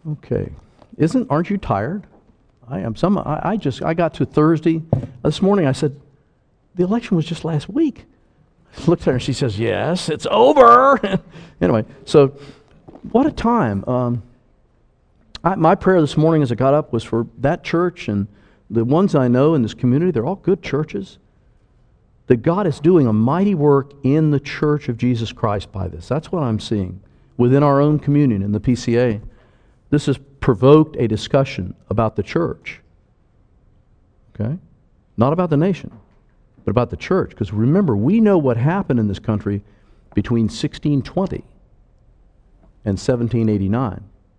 Okay. Aren't you tired? I am. I got to Thursday. This morning I said, the election was just last week. I looked at her and she says, yes, it's over. Anyway, so what a time. My prayer this morning as I got up was for that church and the ones I know in this community. They're all good churches. That God is doing a mighty work in the Church of Jesus Christ by this. That's what I'm seeing within our own communion in the PCA. This has provoked a discussion about the church. Okay? Not about the nation, but about the church. Because remember, we know what happened in this country between 1620 and 1789.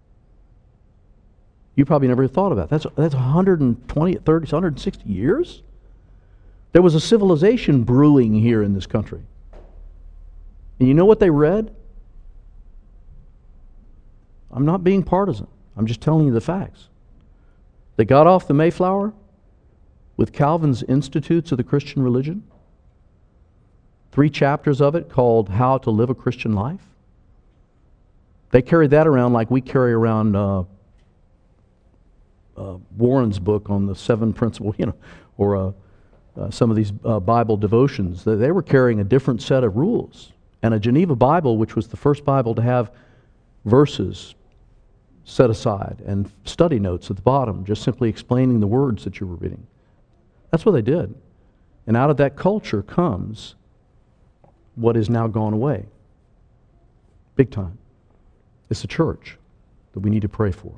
You probably never thought about that. That's 120, 30, 160 years? There was a civilization brewing here in this country. And you know what they read? I'm not being partisan. I'm just telling you the facts. They got off the Mayflower with Calvin's Institutes of the Christian Religion. 3 chapters of it called How to Live a Christian Life. They carried that around like we carry around Warren's book on the 7 principles, or some of these Bible devotions. They were carrying a different set of rules. And a Geneva Bible, which was the first Bible to have verses set aside and study notes at the bottom, just simply explaining the words that you were reading. That's what they did. And out of that culture comes what is now gone away. Big time. It's the church that we need to pray for.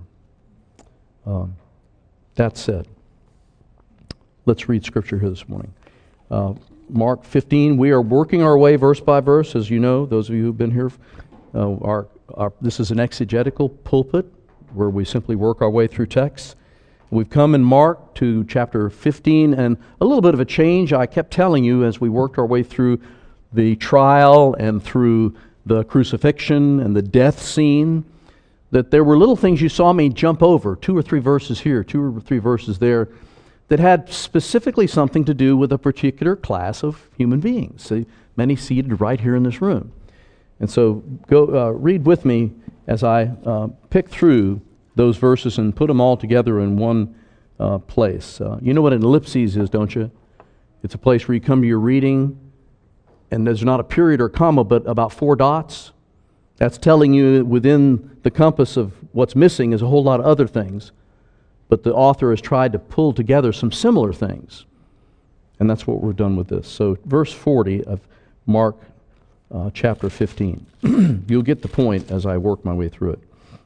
That said, let's read Scripture here this morning. Mark 15, we are working our way verse by verse, as you know, those of you who've been here. This is an exegetical pulpit where we simply work our way through texts. We've come in Mark to chapter 15, and a little bit of a change. I kept telling you as we worked our way through the trial and through the crucifixion and the death scene, that there were little things you saw me jump over, 2 or 3 verses here, 2 or 3 verses there, that had specifically something to do with a particular class of human beings, so many seated right here in this room. And so go read with me as I pick through those verses and put them all together in one place. You know what an ellipses is, don't you? It's a place where you come to your reading, and there's not a period or comma, but about 4 dots. That's telling you within the compass of what's missing is a whole lot of other things. But the author has tried to pull together some similar things. And that's what we're done with this. So verse 40 of Mark chapter 15. You'll get the point as I work my way through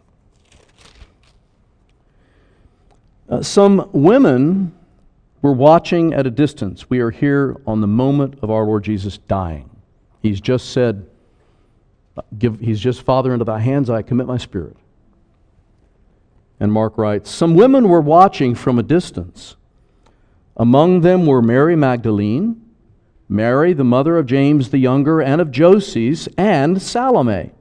it. Some women were watching at a distance. We are here on the moment of our Lord Jesus dying. He's just said, Father, into thy hands I commit my spirit. And Mark writes, some women were watching from a distance. Among them were Mary Magdalene, Mary, the mother of James the younger, and of Joses, and Salome.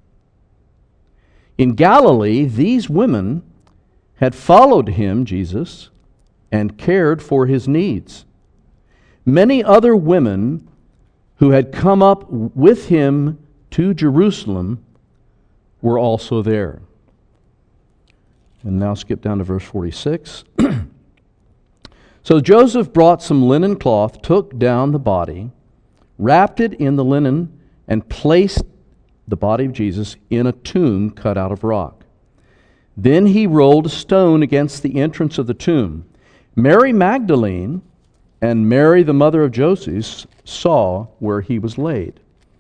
In Galilee, these women had followed him, Jesus, and cared for his needs. Many other women who had come up with him to Jerusalem were also there. And now skip down to verse 46. So Joseph brought some linen cloth, took down the body, wrapped it in the linen, and placed the body of Jesus in a tomb cut out of rock. Then he rolled a stone against the entrance of the tomb. Mary Magdalene and Mary, the mother of Joses, saw where he was laid.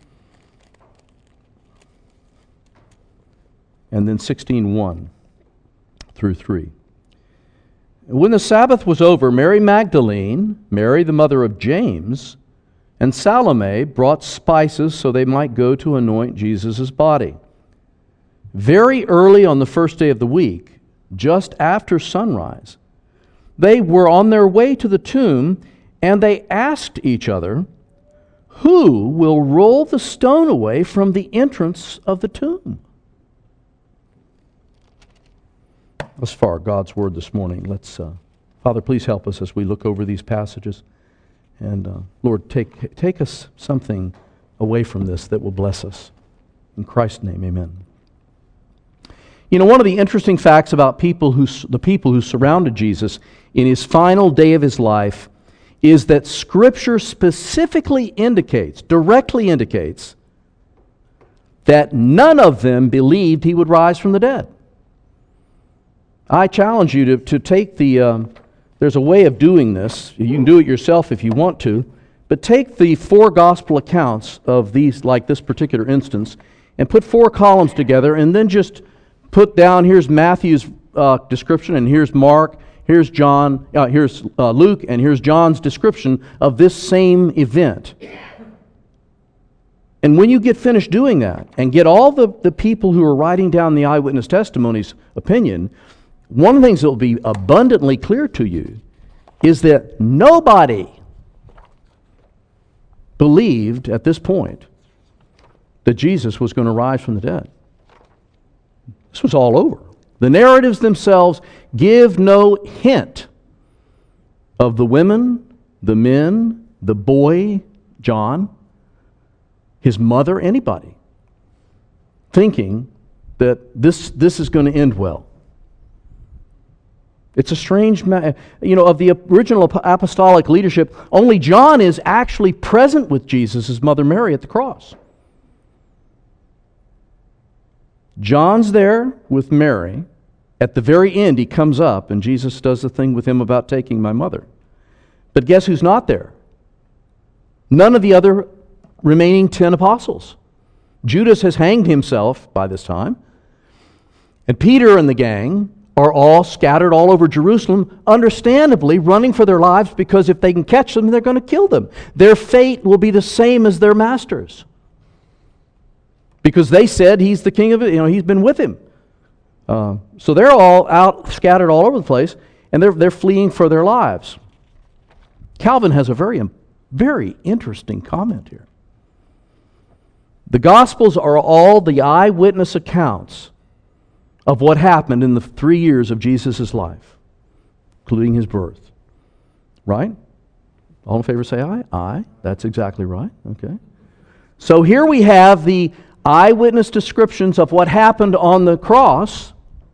And then 16:1 through 3. When the Sabbath was over, Mary Magdalene, Mary the mother of James, and Salome brought spices so they might go to anoint Jesus' body. Very early on the first day of the week, just after sunrise, they were on their way to the tomb, and they asked each other, who will roll the stone away from the entrance of the tomb? As far God's Word this morning, let's, Father, please help us as we look over these passages. And Lord, take us something away from this that will bless us. In Christ's name, amen. You know, one of the interesting facts about the people who surrounded Jesus in his final day of his life is that Scripture specifically directly indicates, that none of them believed he would rise from the dead. I challenge you to take there's a way of doing this. You can do it yourself if you want to, but take the 4 gospel accounts of these, like this particular instance, and put 4 columns together, and then just put down, here's Matthew's description, and here's Mark, here's John, here's Luke, and here's John's description of this same event. And when you get finished doing that, and get all the people who are writing down the eyewitness testimonies' opinion, one of the things that will be abundantly clear to you is that nobody believed at this point that Jesus was going to rise from the dead. This was all over. The narratives themselves give no hint of the women, the men, the boy, John, his mother, anybody, thinking that this is going to end well. It's a strange, of the original apostolic leadership, only John is actually present with Jesus, his mother Mary, at the cross. John's there with Mary. At the very end, he comes up, and Jesus does the thing with him about taking my mother. But guess who's not there? None of the other remaining 10 apostles. Judas has hanged himself by this time, and Peter and the gang are all scattered all over Jerusalem, understandably running for their lives, because if they can catch them, they're going to kill them. Their fate will be the same as their masters, because they said he's the king of it. He's been with him. So they're all out, scattered all over the place, and they're fleeing for their lives. Calvin has a very, very interesting comment here. The Gospels are all the eyewitness accounts of what happened in the 3 years of Jesus' life, including his birth. Right? All in favor say aye? Aye. That's exactly right. Okay. So here we have the eyewitness descriptions of what happened on the cross.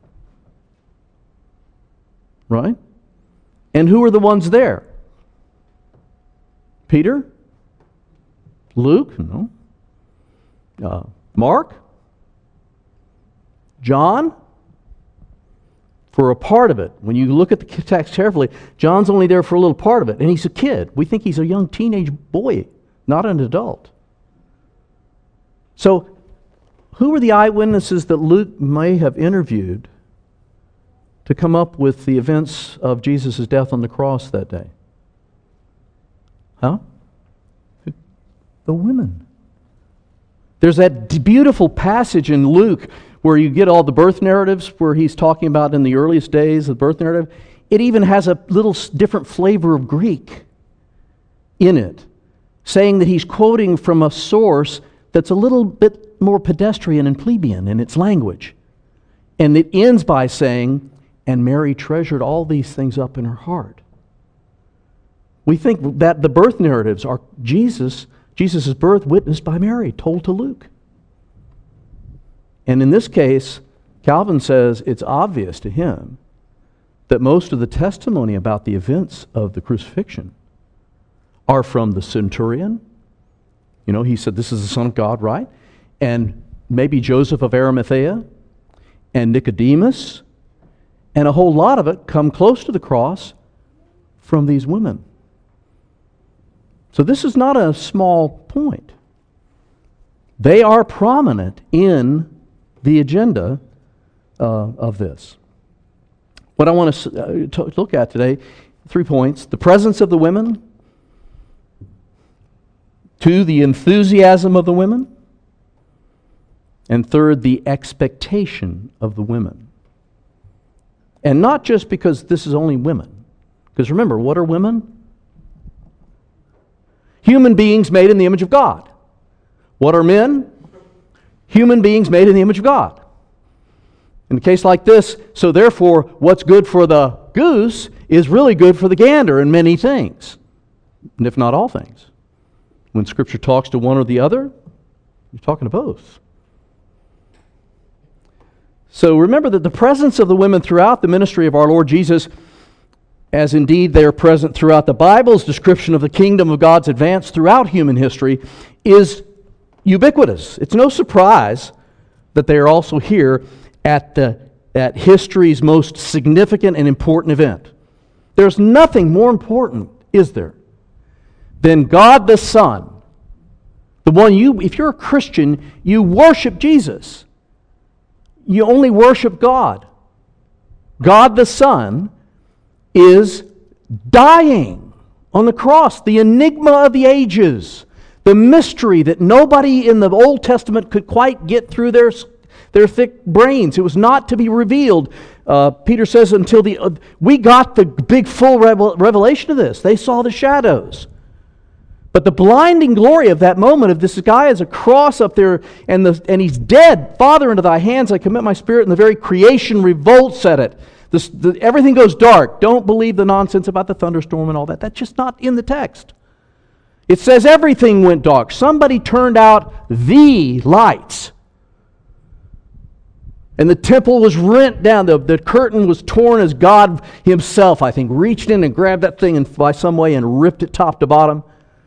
Right? And who are the ones there? Peter? Luke? No. Mark? John? For a part of it. When you look at the text carefully, John's only there for a little part of it, and he's a kid. We think he's a young teenage boy, not an adult. So, who were the eyewitnesses that Luke may have interviewed to come up with the events of Jesus' death on the cross that day? Huh? The women. There's that beautiful passage in Luke where you get all the birth narratives, where he's talking about in the earliest days of the birth narrative. It even has a little different flavor of Greek in it, saying that he's quoting from a source that's a little bit more pedestrian and plebeian in its language. And it ends by saying, and Mary treasured all these things up in her heart. We think that the birth narratives are Jesus' birth witnessed by Mary, told to Luke. And in this case, Calvin says it's obvious to him that most of the testimony about the events of the crucifixion are from the centurion. He said, this is the Son of God, right? And maybe Joseph of Arimathea and Nicodemus, and a whole lot of it come close to the cross from these women. So this is not a small point. They are prominent in the agenda of this. What I want to look at today, 3 points. The presence of the women. 2, the enthusiasm of the women. And 3rd, the expectation of the women. And not just because this is only women. Because remember, what are women? Human beings made in the image of God. What are men? Human beings made in the image of God. In a case like this, so therefore, what's good for the goose is really good for the gander in many things, and if not all things. When Scripture talks to one or the other, you're talking to both. So remember that the presence of the women throughout the ministry of our Lord Jesus, as indeed they are present throughout the Bible's description of the kingdom of God's advance throughout human history, is ubiquitous. It's no surprise that they are also here at history's most significant and important event. There's nothing more important, is there, than God the Son. The one if you're a Christian, you worship Jesus. You only worship God. God the Son is dying on the cross, the enigma of the ages, the mystery that nobody in the Old Testament could quite get through their thick brains. It was not to be revealed. Peter says until we got the big full revelation of this. They saw the shadows. But the blinding glory of that moment of this guy has a cross up there and he's dead. Father, into thy hands I commit my spirit, and the very creation revolts at it. Everything goes dark. Don't believe the nonsense about the thunderstorm and all that. That's just not in the text. It says everything went dark. Somebody turned out the lights. And the temple was rent down. The curtain was torn as God himself, I think, reached in and grabbed that thing by some way and ripped it top to bottom.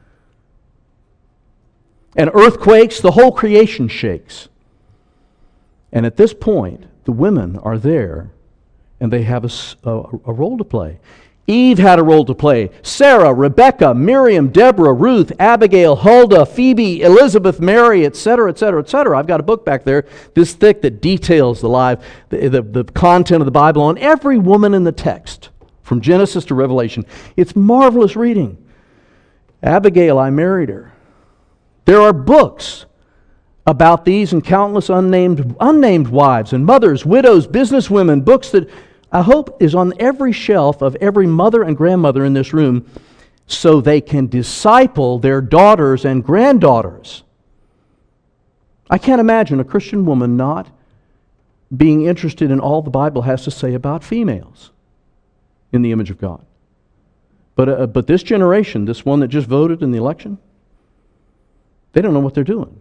And earthquakes, the whole creation shakes. And at this point, the women are there, and they have a role to play. Eve had a role to play. Sarah, Rebecca, Miriam, Deborah, Ruth, Abigail, Huldah, Phoebe, Elizabeth, Mary, etc., etc., etc. I've got a book back there this thick that details the content of the Bible on every woman in the text, from Genesis to Revelation. It's marvelous reading. Abigail, I married her. There are books about these and countless unnamed wives and mothers, widows, businesswomen, books that I hope is on every shelf of every mother and grandmother in this room so they can disciple their daughters and granddaughters. I can't imagine a Christian woman not being interested in all the Bible has to say about females in the image of God. But this generation, this one that just voted in the election, they don't know what they're doing.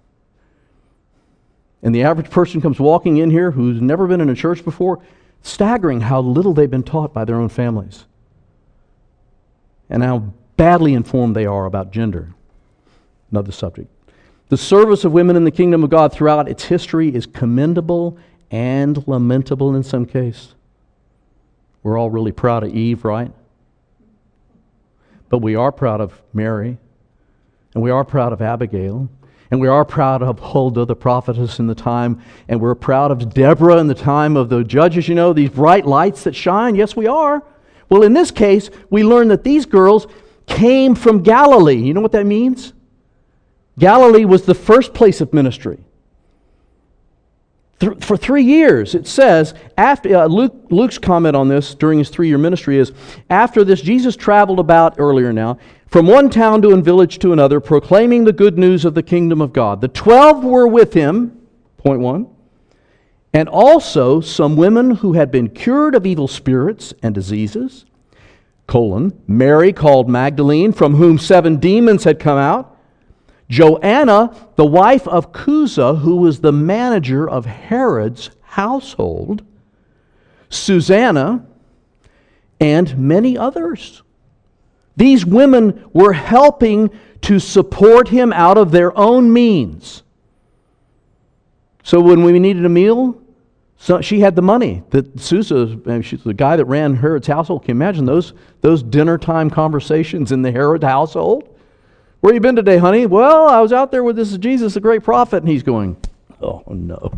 And the average person comes walking in here who's never been in a church before, staggering how little they've been taught by their own families and how badly informed they are about gender. Another subject. The service of women in the kingdom of God throughout its history is commendable and lamentable in some case. We're all really proud of Eve, right? But we are proud of Mary. And we are proud of Abigail. And we are proud of Huldah, the prophetess in the time. And we're proud of Deborah in the time of the judges. You know, these bright lights that shine. Yes, we are. Well, in this case, we learn that these girls came from Galilee. You know what that means? Galilee was the first place of ministry. For 3 years, it says, after Luke's comment on this during his 3-year ministry is, after this, Jesus traveled about, earlier now, from one town to a village to another, proclaiming the good news of the kingdom of God. The 12 were with him, point 1, and also some women who had been cured of evil spirits and diseases, Mary called Magdalene, from whom 7 demons had come out, Joanna, the wife of Chuza, who was the manager of Herod's household, Susanna, and many others. These women were helping to support him out of their own means. So when we needed a meal, she had the money. Susa, she's the guy that ran Herod's household. Can you imagine those dinner time conversations in the Herod household? Where you been today, honey? Well, I was out there with this Jesus, the great prophet. And he's going, oh no,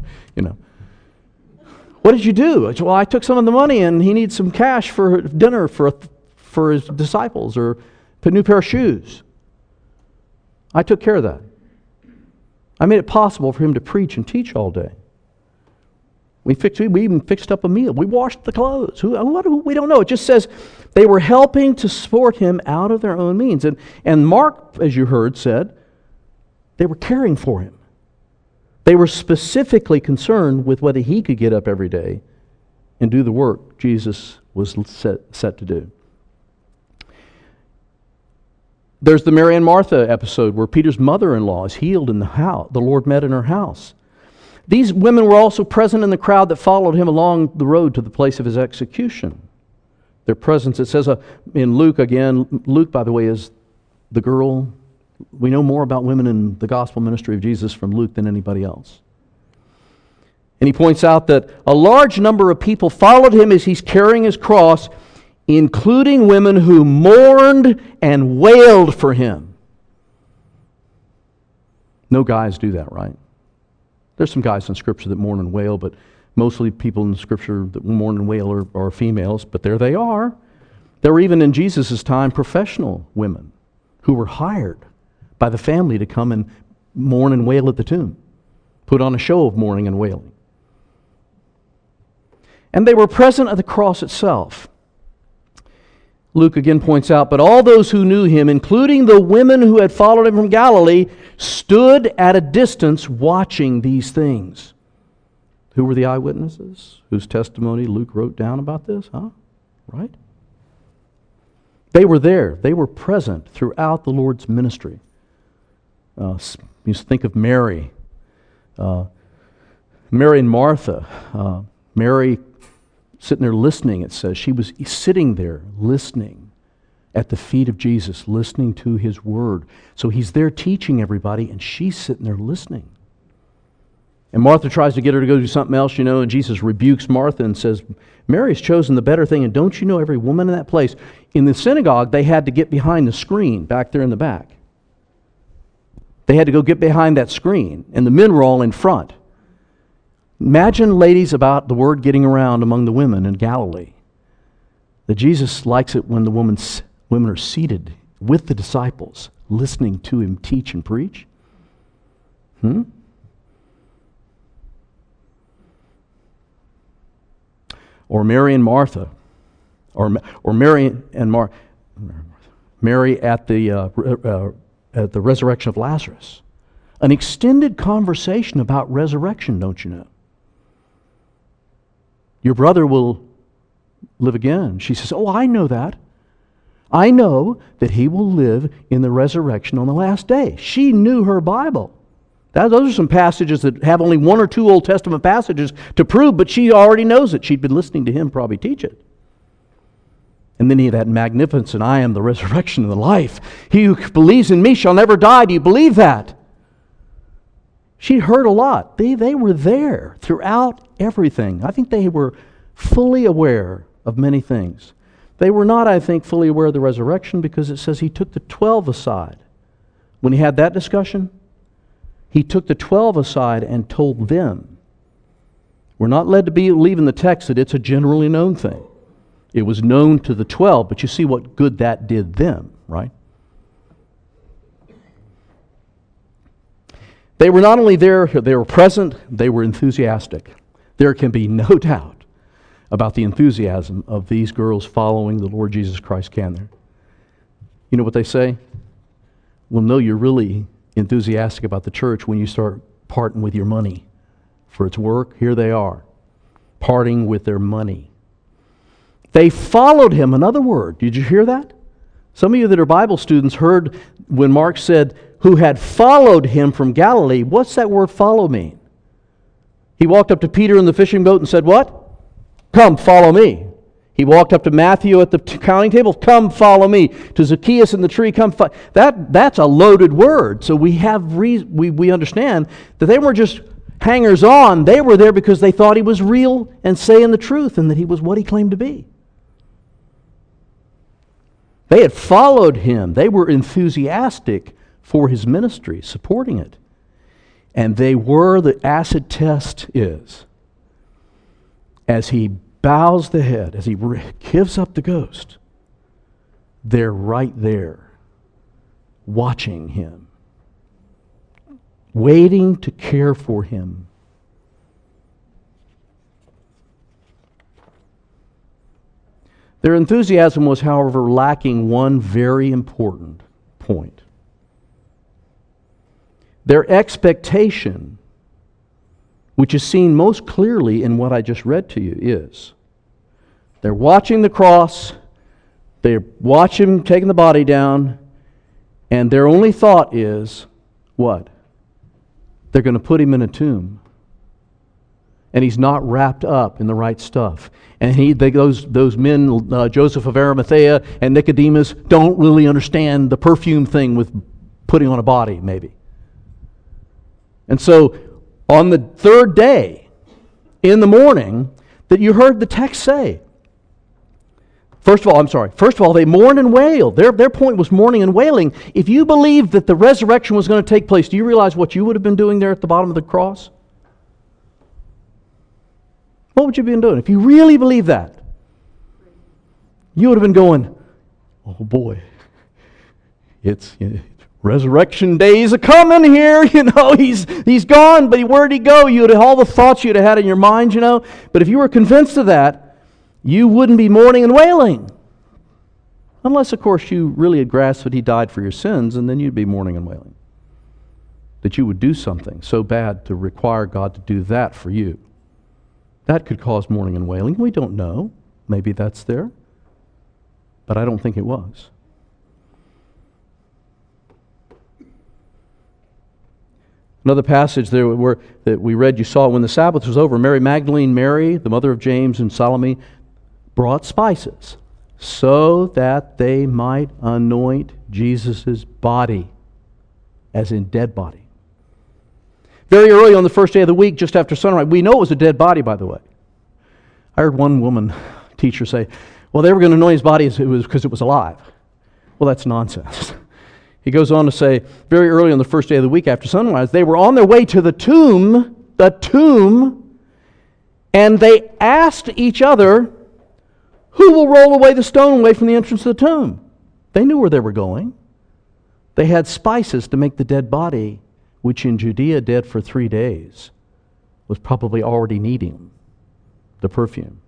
What did you do? Well, I took some of the money and he needs some cash for dinner for his disciples or a new pair of shoes. I took care of that. I made it possible for him to preach and teach all day. We even fixed up a meal. We washed the clothes. We don't know. It just says they were helping to support him out of their own means. And Mark, as you heard, said they were caring for him. They were specifically concerned with whether he could get up every day and do the work Jesus was set to do. There's the Mary and Martha episode where Peter's mother-in-law is healed in the house. The Lord met in her house. These women were also present in the crowd that followed him along the road to the place of his execution. Their presence, it says in Luke again, Luke, by the way, is the girl. We know more about women in the gospel ministry of Jesus from Luke than anybody else. And he points out that a large number of people followed him as he's carrying his cross, including women who mourned and wailed for him. No guys do that, right? There's some guys in Scripture that mourn and wail, but mostly people in Scripture that mourn and wail are females, but there they are. There were even in Jesus' time professional women who were hired by the family to come and mourn and wail at the tomb, put on a show of mourning and wailing. And they were present at the cross itself. Luke again points out, but all those who knew him, including the women who had followed him from Galilee, stood at a distance watching these things. Who were the eyewitnesses whose testimony Luke wrote down about this? Right? They were there. They were present throughout the Lord's ministry. You think of Mary. Mary and Martha. Mary sitting there listening, it says. She was sitting there listening at the feet of Jesus, listening to his word. So he's there teaching everybody, and she's sitting there listening. And Martha tries to get her to go do something else, and Jesus rebukes Martha and says, Mary's chosen the better thing, and don't you know every woman in that place? In the synagogue, they had to get behind the screen back there in the back. They had to go get behind that screen, and the men were all in front. Imagine, ladies, about the word getting around among the women in Galilee. That Jesus likes it when the women are seated with the disciples, listening to him teach and preach. Or Mary and Martha, or Mary and Mary at the resurrection of Lazarus. An extended conversation about resurrection, don't you know? Your brother will live again. She says, oh, I know that. I know that he will live in the resurrection on the last day. She knew her Bible. Those are some passages that have only one or two Old Testament passages to prove, but she already knows it. She'd been listening to him probably teach it. And then he had that magnificent, I am the resurrection and the life. He who believes in me shall never die. Do you believe that? She heard a lot. They were there throughout everything. I think they were fully aware of many things. They were not, I think, fully aware of the resurrection because it says he took the 12 aside. When he had that discussion, he took the 12 aside and told them. We're not led to believe in the text that it's a generally known thing. It was known to the 12, but you see what good that did them, right? They were not only there, they were present, they were enthusiastic. There can be no doubt about the enthusiasm of these girls following the Lord Jesus Christ, can there? You know what they say? We'll know you're really enthusiastic about the church when you start parting with your money for its work. Here they are, parting with their money. They followed him. Another word. Did you hear that? Some of you that are Bible students heard when Mark said, who had followed him from Galilee. What's that word follow mean? He walked up to Peter in the fishing boat and said, what? Come, follow me. He walked up to Matthew at the counting table. Come, follow me. To Zacchaeus in the tree, come follow. That's a loaded word. So we understand that they weren't just hangers-on. They were there because they thought he was real and saying the truth and that he was what he claimed to be. They had followed him. They were enthusiastic for his ministry, supporting it. And they were, the acid test is, as he bows the head, as he gives up the ghost, they're right there, watching him, waiting to care for him. Their enthusiasm was, however, lacking one very important point. Their expectation, which is seen most clearly in what I just read to you, is they're watching the cross, they watch him taking the body down, and their only thought is, what? They're going to put him in a tomb. and he's not wrapped up in the right stuff. And those men, Joseph of Arimathea and Nicodemus, don't really understand the perfume thing with putting on a body, maybe. And so, on the third day, in the morning, that you heard the text say, First of all, they mourned and wailed. Their point was mourning and wailing. If you believed that the resurrection was going to take place, do you realize what you would have been doing there at the bottom of the cross? What would you have been doing? If you really believed that, you would have been going, oh boy, it's resurrection days are coming here, he's gone, but where'd he go? You'd have all the thoughts you'd have had in your mind, But if you were convinced of that, you wouldn't be mourning and wailing. Unless, of course, you really had grasped that he died for your sins, and then you'd be mourning and wailing. That you would do something so bad to require God to do that for you. That could cause mourning and wailing. We don't know. Maybe that's there. But I don't think it was. Another passage there that we read, you saw when the Sabbath was over, Mary Magdalene, Mary, the mother of James and Salome, brought spices so that they might anoint Jesus' body, as in dead body. Very early on the first day of the week, just after sunrise, we know it was a dead body, by the way. I heard one woman teacher say, well, they were going to anoint his body because it was alive. Well, that's nonsense. He goes on to say, very early on the first day of the week after sunrise, they were on their way to the tomb, and they asked each other, who will roll away the stone away from the entrance of the tomb? They knew where they were going. They had spices to make the dead body, which in Judea dead for 3 days, was probably already needing the perfume.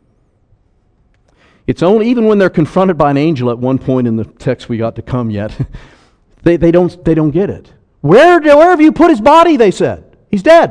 It's only even when they're confronted by an angel at one point in the text we got to come yet, they don't get it. Where have you put his body? They said. He's dead.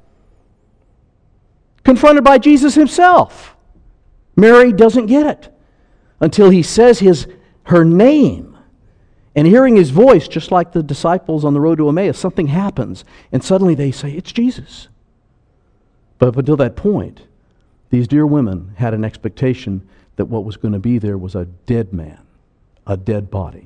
Confronted by Jesus himself. Mary doesn't get it until he says her name. And hearing his voice, just like the disciples on the road to Emmaus, something happens. And suddenly they say, it's Jesus. But up until that point, these dear women had an expectation that what was going to be there was a dead man, a dead body.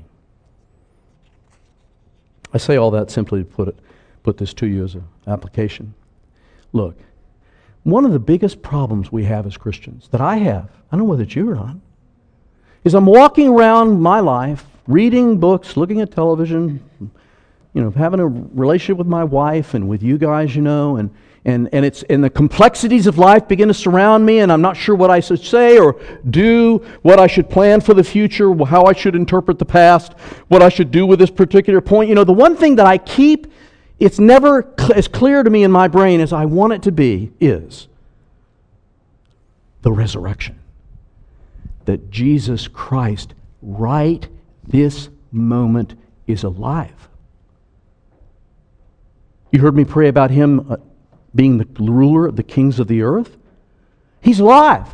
I say all that simply to put this to you as an application. Look, one of the biggest problems we have as Christians, that I have, I don't know whether it's you or not, is I'm walking around my life, reading books, looking at television, having a relationship with my wife and with you guys, and the complexities of life begin to surround me, and I'm not sure what I should say or do, what I should plan for the future, how I should interpret the past, what I should do with this particular point. The one thing that I keep, it's never as clear to me in my brain as I want it to be, is the resurrection. That Jesus Christ, right this moment, is alive. You heard me pray about him being the ruler of the kings of the earth. He's alive.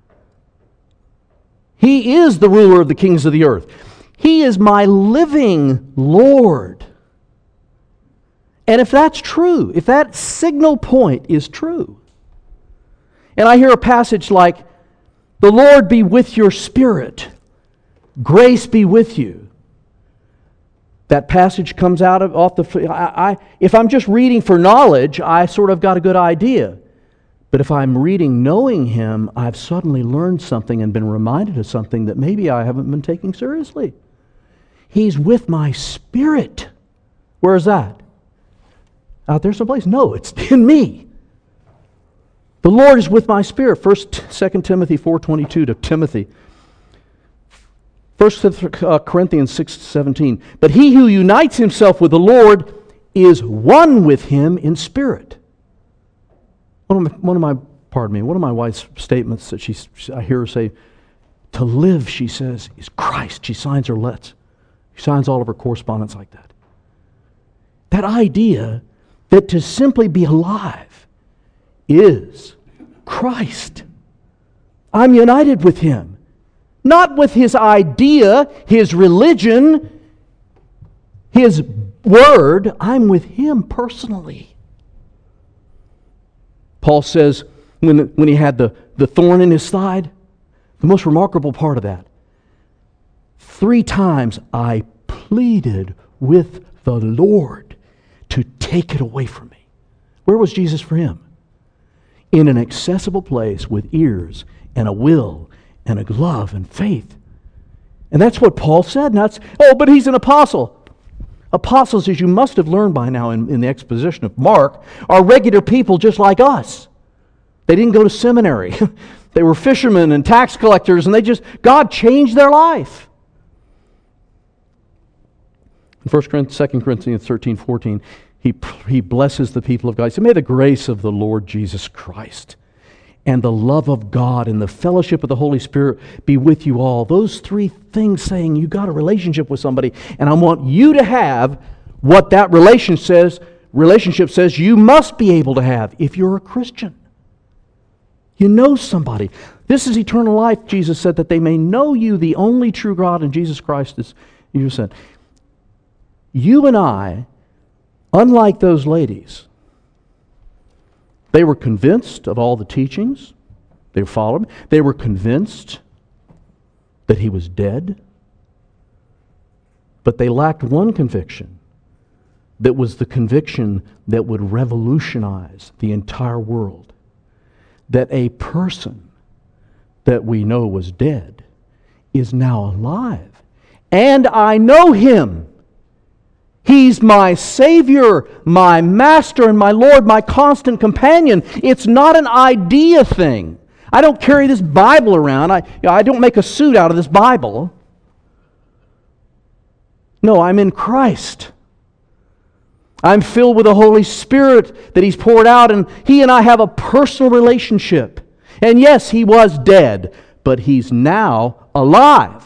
He is the ruler of the kings of the earth. He is my living Lord. And if that's true, if that signal point is true, and I hear a passage like, the Lord be with your spirit, grace be with you. That passage comes out off the... if I'm just reading for knowledge, I sort of got a good idea. But if I'm reading knowing Him, I've suddenly learned something and been reminded of something that maybe I haven't been taking seriously. He's with my spirit. Where is that? Out there someplace? No, it's in me. The Lord is with my spirit. 2 Timothy 4:22 to Timothy. 1 Corinthians 6:17. But he who unites himself with the Lord is one with Him in spirit. One of my wife's statements that I hear her say, to live, she says, is Christ. She signs her letters. She signs all of her correspondence like that. That idea that to simply be alive is Christ. I'm united with Him. Not with His idea, His religion, His word. I'm with Him personally. Paul says when he had the thorn in his side, the most remarkable part of that, 3 times I pleaded with the Lord to take it away from me. Where was Jesus for him? In an accessible place with ears and a will and a love and faith. And that's what Paul said. Not, but he's an apostle. Apostles, as you must have learned by now in the exposition of Mark, are regular people just like us. They didn't go to seminary. They were fishermen and tax collectors, and God changed their life. In 2 Corinthians 13:14, he blesses the people of God. He said, may the grace of the Lord Jesus Christ and the love of God and the fellowship of the Holy Spirit be with you all. Those 3 things saying you got a relationship with somebody, and I want you to have what that relationship says you must be able to have if you're a Christian. You know somebody. This is eternal life, Jesus said, that they may know you, the only true God, and Jesus Christ, as you said. You and I, unlike those ladies, they were convinced of all the teachings. They followed him. They were convinced that he was dead. But they lacked one conviction that was the conviction that would revolutionize the entire world. That a person that we know was dead is now alive. And I know him. He's my Savior, my Master, and my Lord, my constant companion. It's not an idea thing. I don't carry this Bible around. I don't make a suit out of this Bible. No, I'm in Christ. I'm filled with the Holy Spirit that He's poured out, and He and I have a personal relationship. And yes, He was dead, but He's now alive.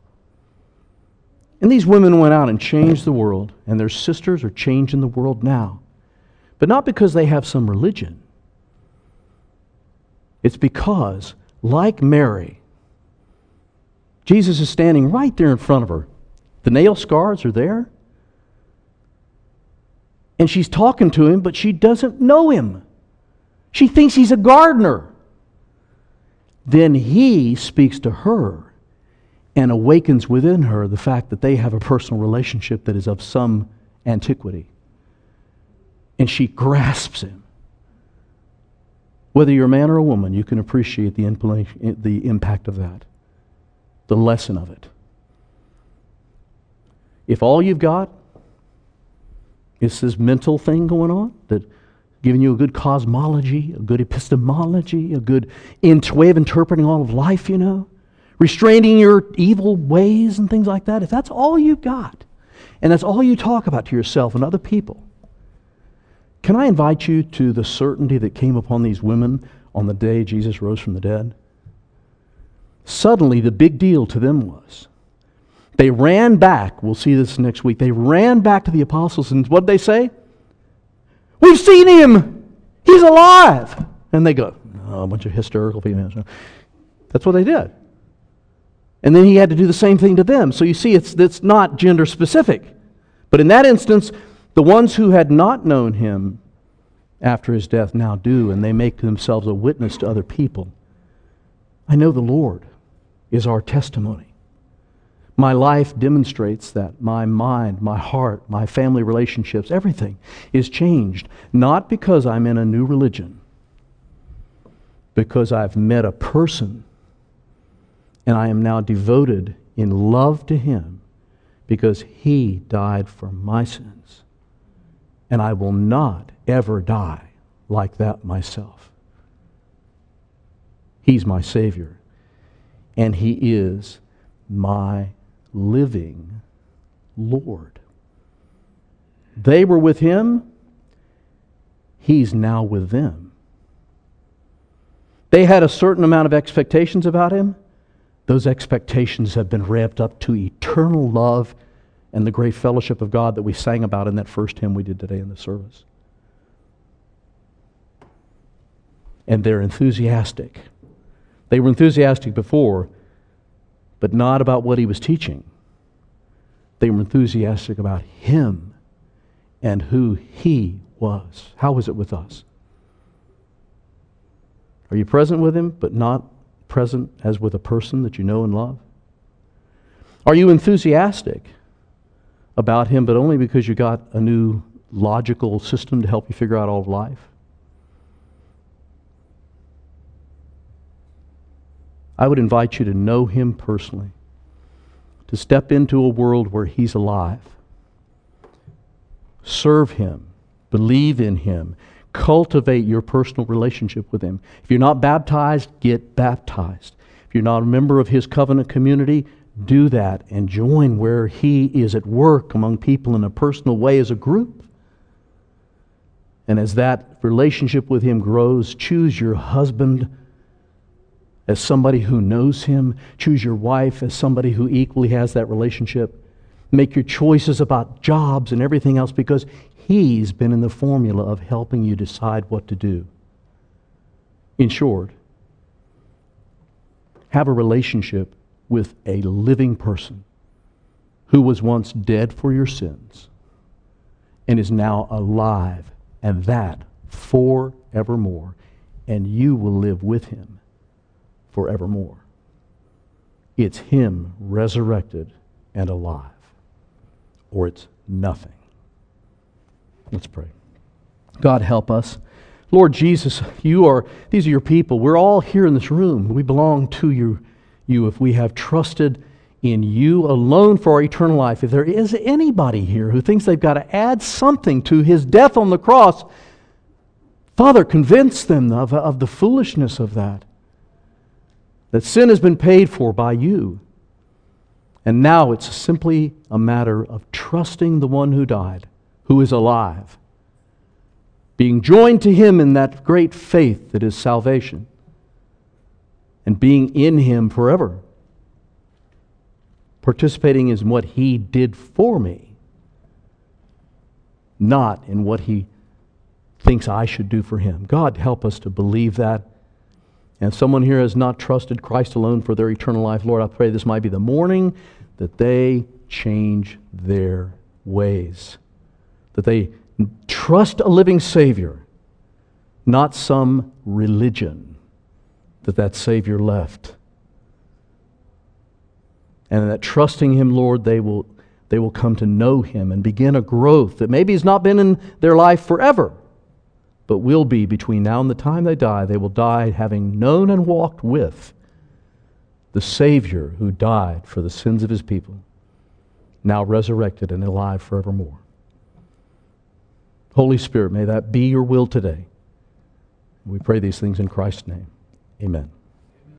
And these women went out and changed the world, and their sisters are changing the world now. But not because they have some religion. It's because, like Mary, Jesus is standing right there in front of her. The nail scars are there. And she's talking to him, but she doesn't know him. She thinks he's a gardener. Then he speaks to her and awakens within her the fact that they have a personal relationship that is of some antiquity. And she grasps him. Whether you're a man or a woman, you can appreciate the impact of that, the lesson of it. If all you've got is this mental thing going on, that giving you a good cosmology, a good epistemology, a good way of interpreting all of life, restraining your evil ways and things like that, if that's all you've got, and that's all you talk about to yourself and other people, can I invite you to the certainty that came upon these women on the day Jesus rose from the dead? Suddenly, the big deal to them was, they ran back, we'll see this next week, they ran back to the apostles, and what did they say? We've seen him! He's alive! And they go, a bunch of hysterical females. That's what they did. And then he had to do the same thing to them. So you see, it's not gender specific. But in that instance, the ones who had not known him after his death now do, and they make themselves a witness to other people. I know the Lord is our testimony. My life demonstrates that my mind, my heart, my family relationships, everything is changed. Not because I'm in a new religion, because I've met a person and I am now devoted in love to Him because He died for my sins. And I will not ever die like that myself. He's my Savior. And He is my living Lord. They were with Him. He's now with them. They had a certain amount of expectations about Him. Those expectations have been ramped up to eternal love and the great fellowship of God that we sang about in that first hymn we did today in the service. And they're enthusiastic. They were enthusiastic before, but not about what He was teaching. They were enthusiastic about Him and who He was. How was it with us? Are you present with Him, but not present as with a person that you know and love? Are you enthusiastic about Him, but only because you got a new logical system to help you figure out all of life? I would invite you to know Him personally, to step into a world where He's alive. Serve Him, believe in Him, cultivate your personal relationship with Him. If you're not baptized, get baptized. If you're not a member of His covenant community, do that and join where He is at work among people in a personal way as a group. And as that relationship with Him grows, choose your husband as somebody who knows Him. Choose your wife as somebody who equally has that relationship. Make your choices about jobs and everything else because He's been in the formula of helping you decide what to do. In short, have a relationship with a living person who was once dead for your sins and is now alive, and that forevermore. And you will live with Him forevermore. It's Him resurrected and alive, or it's nothing. Let's pray. God, help us. Lord Jesus, these are your people. We're all here in this room. We belong to you if we have trusted in you alone for our eternal life. If there is anybody here who thinks they've got to add something to His death on the cross, Father, convince them of the foolishness of that. That sin has been paid for by you. And now it's simply a matter of trusting the one who died, who is alive, being joined to Him in that great faith that is salvation, and being in Him forever, participating in what He did for me, not in what He thinks I should do for Him. God, help us to believe that. And if someone here has not trusted Christ alone for their eternal life, Lord, I pray this might be the morning that they change their ways, that they trust a living Savior, not some religion that Savior left. And that trusting Him, Lord, they will come to know Him and begin a growth that maybe has not been in their life forever, but will be between now and the time they die. They will die having known and walked with the Savior who died for the sins of His people, now resurrected and alive forevermore. Holy Spirit, may that be your will today. We pray these things in Christ's name. Amen.